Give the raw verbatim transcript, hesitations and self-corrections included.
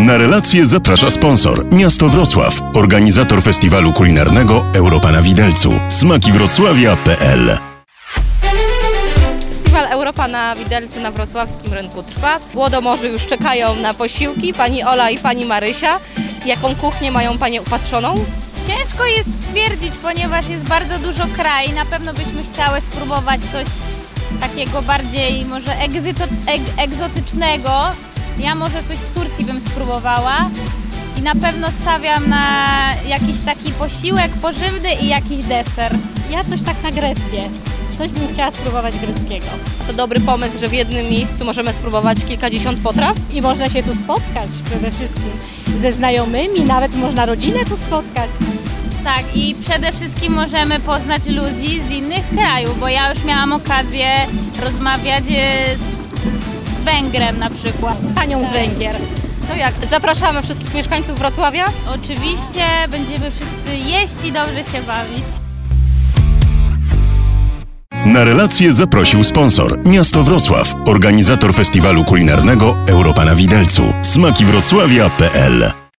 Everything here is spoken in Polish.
Na relację zaprasza sponsor Miasto Wrocław, organizator festiwalu kulinarnego Europa na Widelcu. smaki wrocławia kropka p l. Festiwal Europa na Widelcu na wrocławskim rynku trwa. Głodomorzy już czekają na posiłki, pani Ola i pani Marysia. Jaką kuchnię mają panie upatrzoną? Ciężko jest stwierdzić, ponieważ jest bardzo dużo krajów. Na pewno byśmy chciały spróbować coś takiego bardziej może egzyto, eg, egzotycznego. Ja może coś z Turcji bym spróbowała i na pewno stawiam na jakiś taki posiłek pożywny i jakiś deser. Ja coś tak na Grecję. Coś bym chciała spróbować greckiego. To dobry pomysł, że w jednym miejscu możemy spróbować kilkadziesiąt potraw. I można się tu spotkać przede wszystkim ze znajomymi, nawet można rodzinę tu spotkać. Tak, i przede wszystkim możemy poznać ludzi z innych krajów, bo ja już miałam okazję rozmawiać z Węgrem na przykład. Z panią z Węgier. To jak? Zapraszamy wszystkich mieszkańców Wrocławia? Oczywiście, będziemy wszyscy jeść i dobrze się bawić. Na relację zaprosił sponsor Miasto Wrocław, organizator festiwalu kulinarnego Europa na Widelcu. smaki wrocławia kropka p l.